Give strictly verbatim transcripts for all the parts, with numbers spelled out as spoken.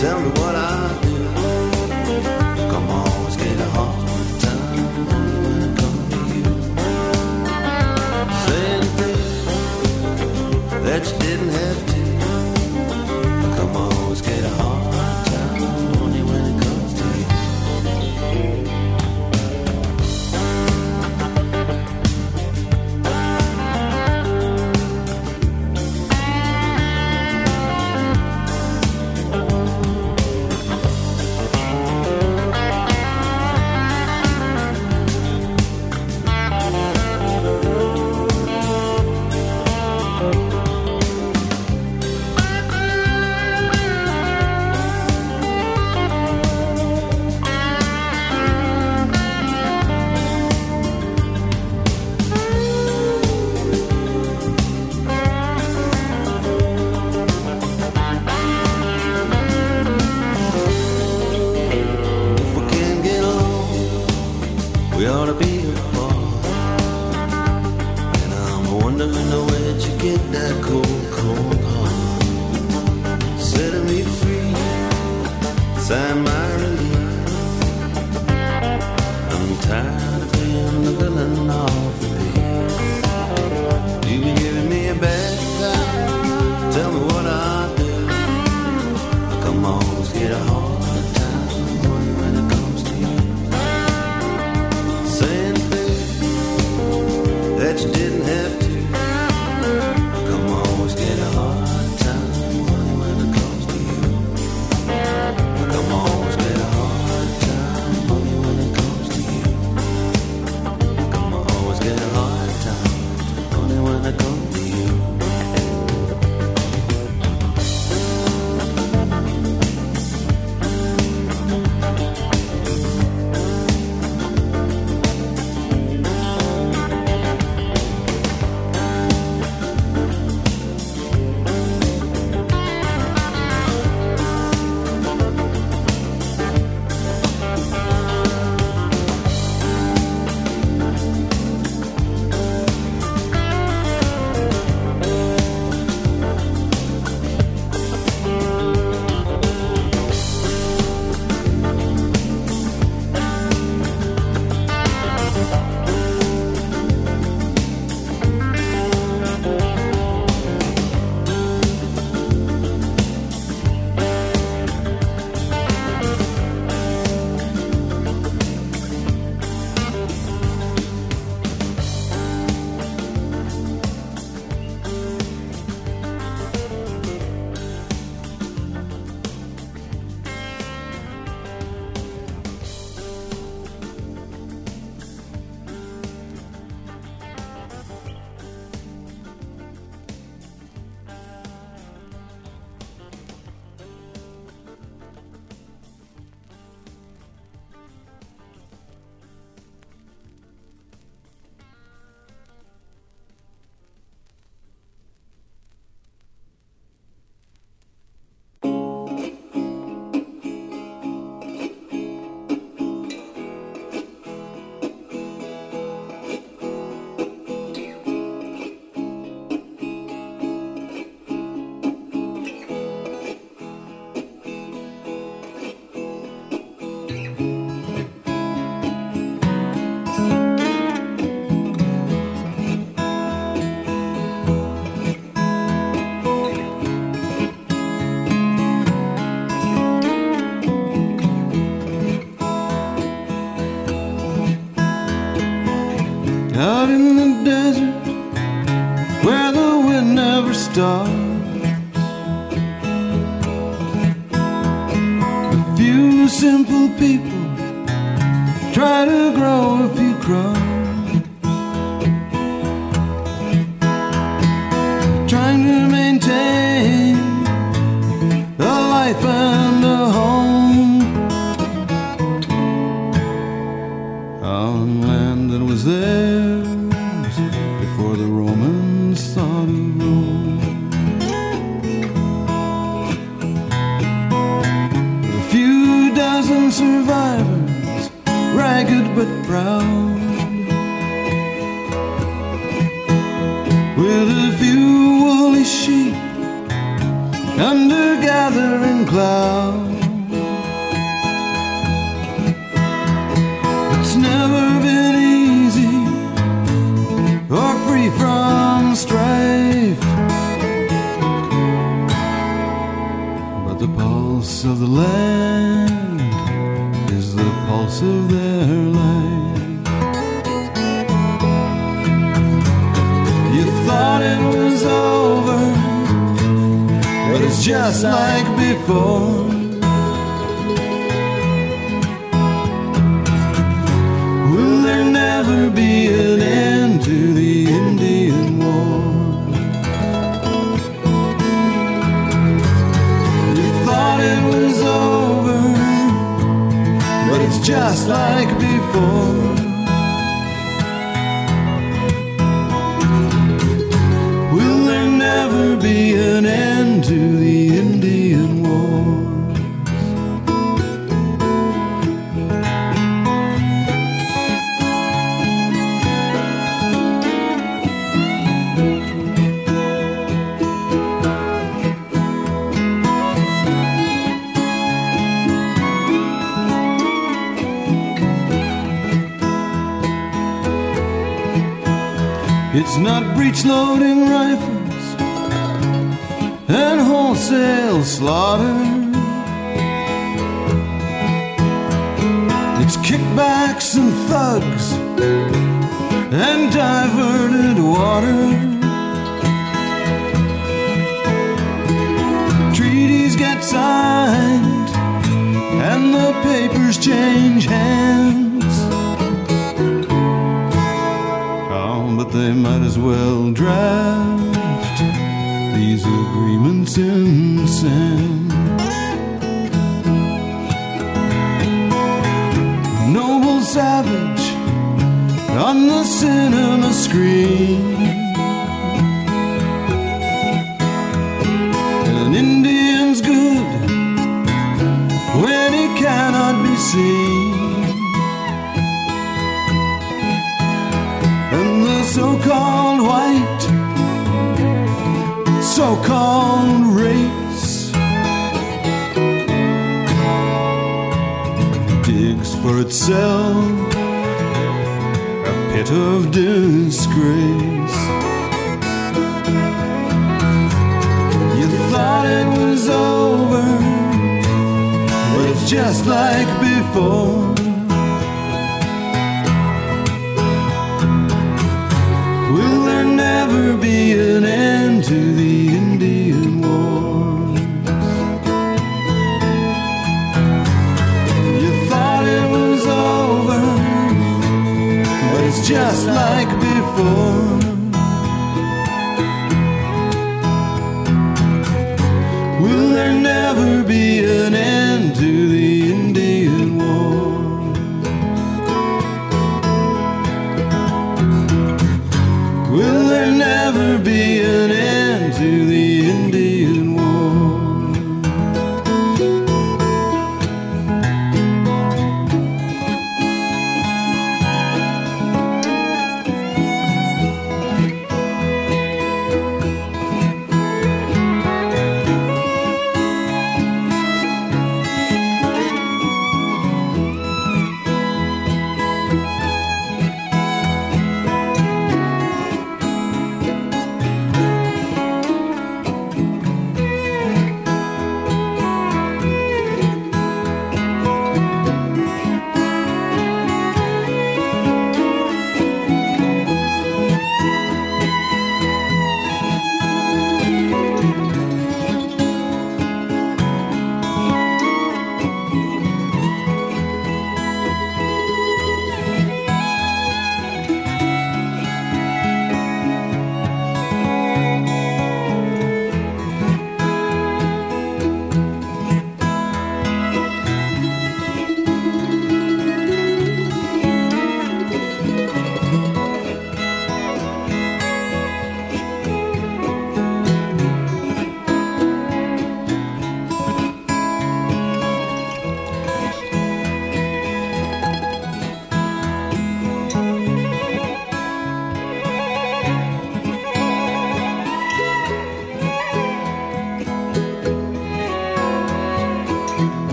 Tell me what I do. Come on, always get a hard time when it comes to you. Saying things that you didn't have to. Come on, always get a hard time only when it comes to you. We ought to be apart. And I'm wondering where'd you get that cold, cold heart. Setting me free, sign my relief. I'm tired of being the villain of the piece. You've been giving me a bad time. Tell me what I do. Come on, let's get a hard time when it comes to you. Saying things that you didn't have to. Come on, always get a hard time when it comes to you. Come on, always get a hard time when it comes to you. Come on, always get a hard time only when it comes to you. Out in the desert where the wind never stops, a few simple people try to grow a few crops, trying to maintain a life and a home on land that was theirs before the Romans thought of Rome. A few dozen survivors, ragged but proud, with a few woolly sheep under gathering clouds. It's never been easy or free from strife, but the pulse of the land is the pulse of their life. You thought it was over, but it's just like before. Will there never be an end to the Indian War? You thought it was over, but it's just like before. Will there never be an end to the Indian Wars? It's not breech-loading rifles and wholesale slaughter. It's kickbacks and thugs and diverted water. Treaties get signed and the papers change hands. But they might as well draft these agreements in sand. Noble savage on the cinema screen, an Indian's good when he cannot be seen. So-called white, so-called race digs for itself a pit of disgrace. You thought it was over, but it's just like before. Will there never be an end to the Indian Wars? You thought it was over, but it's just like before. Will there never be an end to the Indian Wars? Will there never be an end to the Indian War?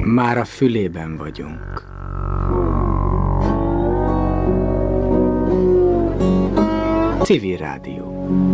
Már a fülében vagyunk. Civil Rádió.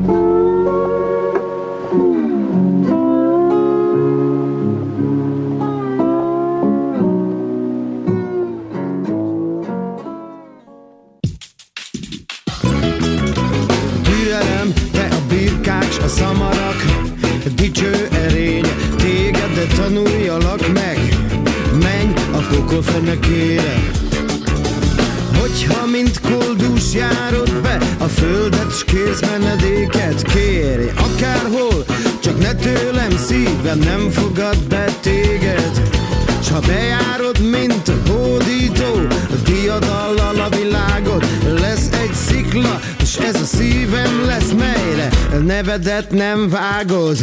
Türelem, te a birkács, a szamarak, dicső erény, téged, de tanuljalak meg, menj a pokol fenekére. Hogyha mint koldus járod be a földet, s kérsz menedéket, kérj akárhol, csak ne tőlem, szívem nem fogad be téged. S ha bejárod, mint a hódító, a diadallal a világot, lesz egy szikla, és ez a szívem lesz, melyre nevedet nem vágod.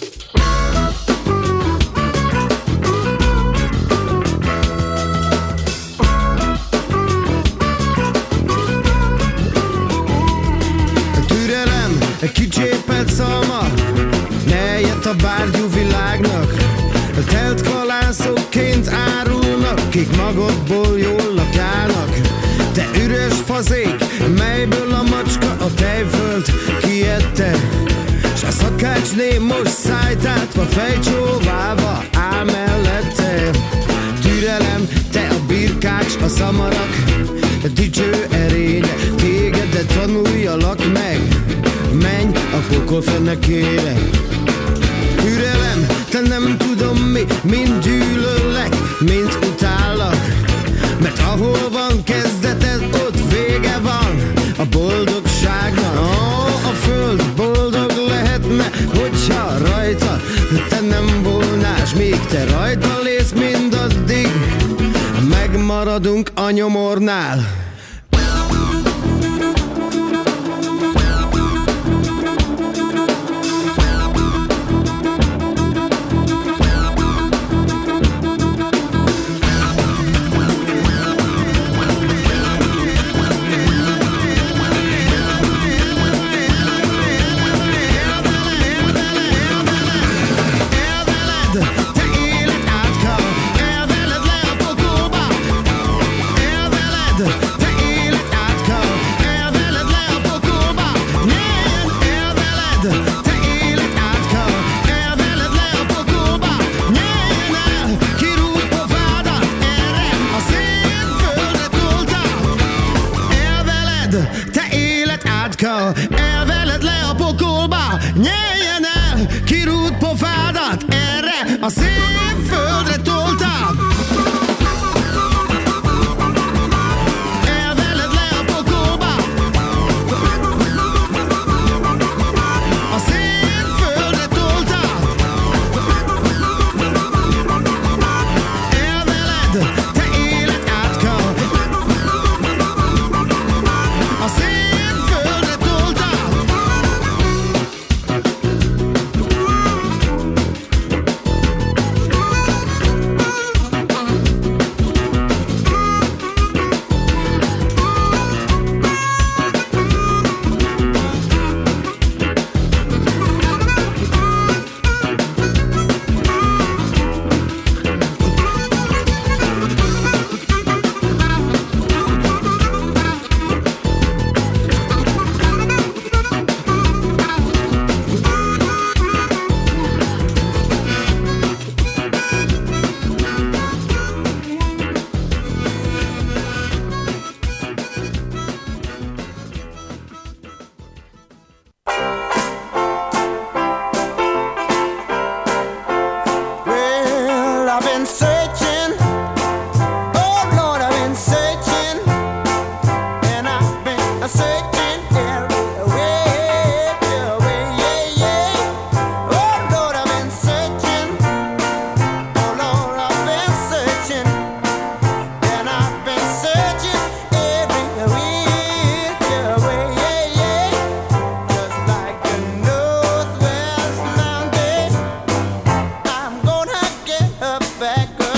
Kicsépelt szalma, ne jött a bárgyú világnak, telt kalászokként árulnak, kik magodból jól lakálnak. Te üres fazék, melyből a macska a tejföld kiette, s a szakácsné most szájtátva, fejcsóválva áll mellette. Türelem, te a birkács, a szamarak, a dicső erénye, téged, de tanuljalak meg, menj a pokol fenekére. Türelem, te nem tudom mi, mind gyűlöllek, mind utállak, mert ahol van kezdeted, ott vége van a boldogságnak. Ó, a föld boldog lehetne, hogyha rajta te nem volnás, míg te rajta lész, mindaddig megmaradunk a nyomornál. Elveled le a pokolba, nyeljen el, kirúd pofádat, erre a szép földre toltam. Elveled le a pokolba, a szép földre toltam. Elveled, te élet átka, a szép back up.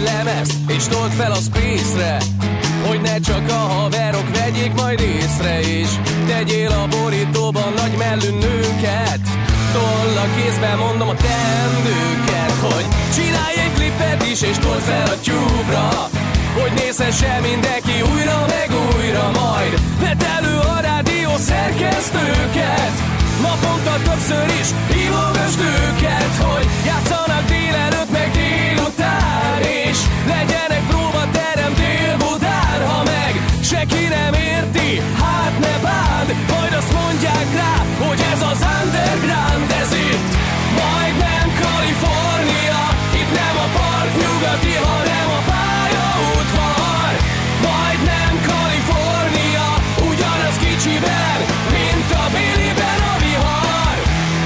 lemezt, és told fel a Space-re, hogy ne csak a haverok vegyék majd észre, és tegyél a borítóban nagy mellű nőket. Toll a kézben mondom a teendőket, hogy csinálj egy klipet is, és told fel a Tube-ra, hogy nézhesse mindenki újra meg újra. Majd vedd elő a rádió szerkesztőket, naponta többször is hívogasd őket, hogy játszanak délelőtt meg délután, és legyenek próbaterem délbudán. Ha meg senki nem érti, hát ne bánd, majd azt mondják rá, hogy ez az underground, ez itt majdnem Kalifornia. Itt nem a part nyugati, hanem a pályaudvar. Majdnem Kalifornia, ugyanaz kicsiben, mint a Billyben a vihar.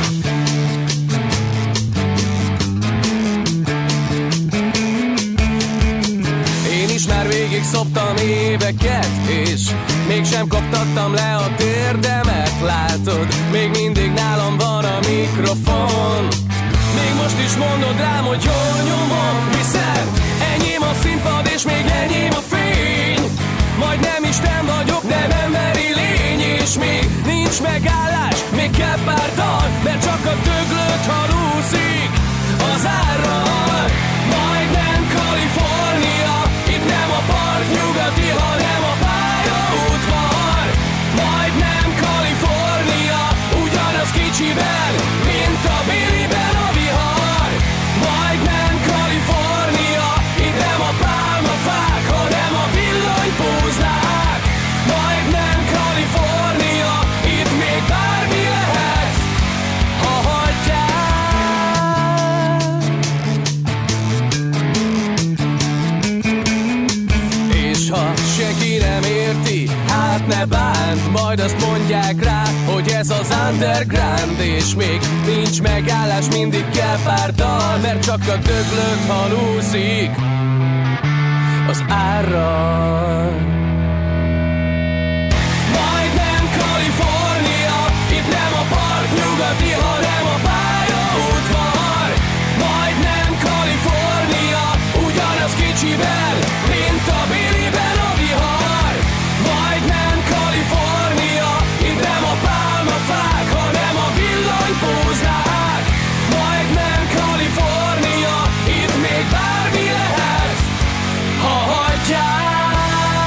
Én is már végig szoptam éveket, és mégsem koptattam le a térdemet. Látod, még mindig nálam van a mikrofon. Még most is mondod rám, hogy jól nyomom, hiszen enyém a színpad és még enyém a fény. Majd nem Isten vagyok, nem emberi lény, és még nincs megállás, még kell pár dal, mert csak a döglött halúzik az árral. Majdnem Kalifornia, itt nem a part nyugati, hanem a pályaudvar. Majdnem Kalifornia, ugyanaz kicsiben, mint a Billyben a vihar. Majdnem Kalifornia, itt nem a pálmafák, hanem a villanypóznák. Majdnem Kalifornia, itt még bármi lehet, ha hagyják. És ha senki nem érti, hát ne bánt, majd azt mondják rá, hogy ez az underground, és még nincs megállás, mindig kell pár dal, mert csak a döglött halúzik az árral. Majdnem Kalifornia, itt nem a part nyugati, hanem a pályaudvar. Majdnem Kalifornia, ugyanaz kicsiben, mint a Billyben a vihar. Majdnem Kalifornia, itt nem a pálmafák, hanem a villanypóznák. Majdnem Kalifornia, itt még bármi lehet, ha hagyják.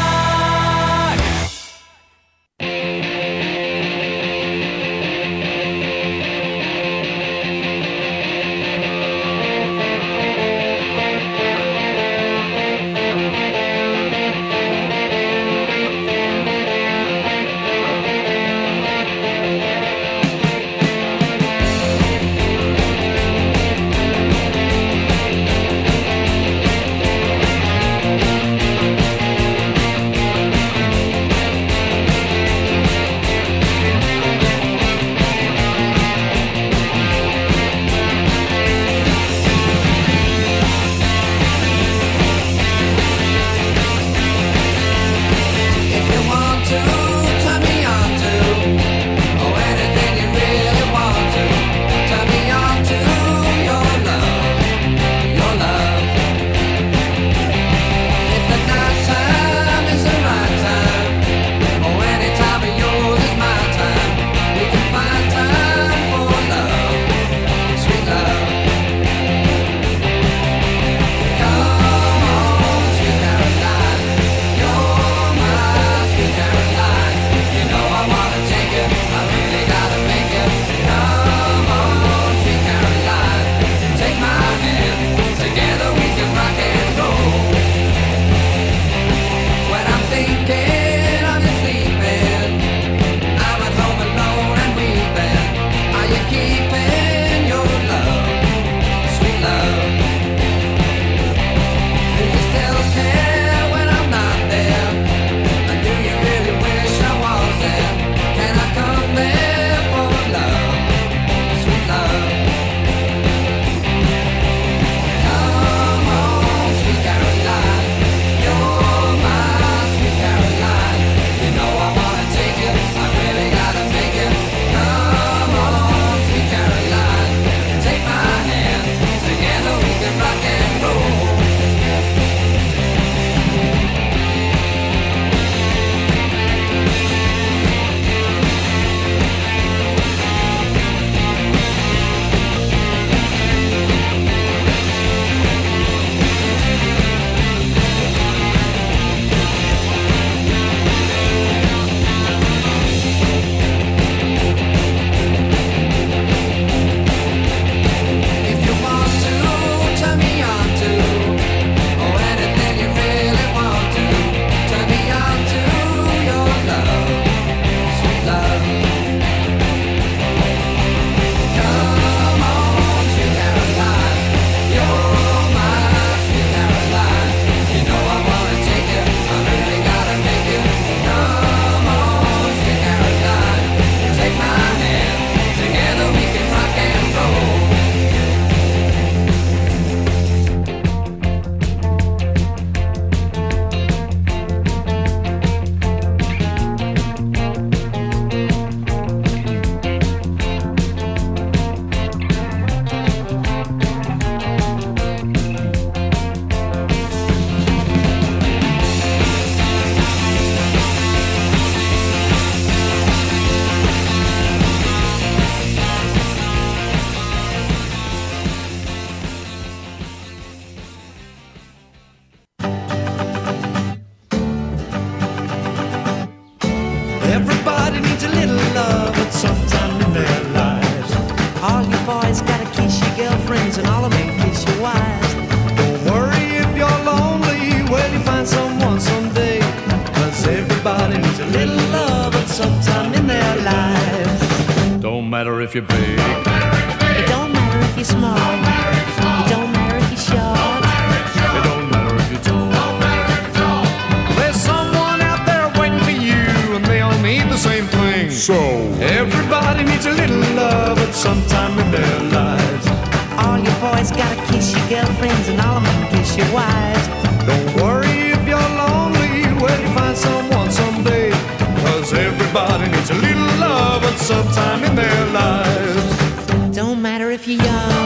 if you're big. It don't matter if you're small. It don't matter if you're short. It don't matter if you're tall. There's someone out there waiting for you, and they all need the same thing. So everybody needs a little love at some time in their lives. All your boys gotta kiss your girlfriends, and all of them kiss your wives. Don't worry if you're lonely, well, you find someone someday. Cause everybody needs a little love at some time in their lives. Don't matter if you're young.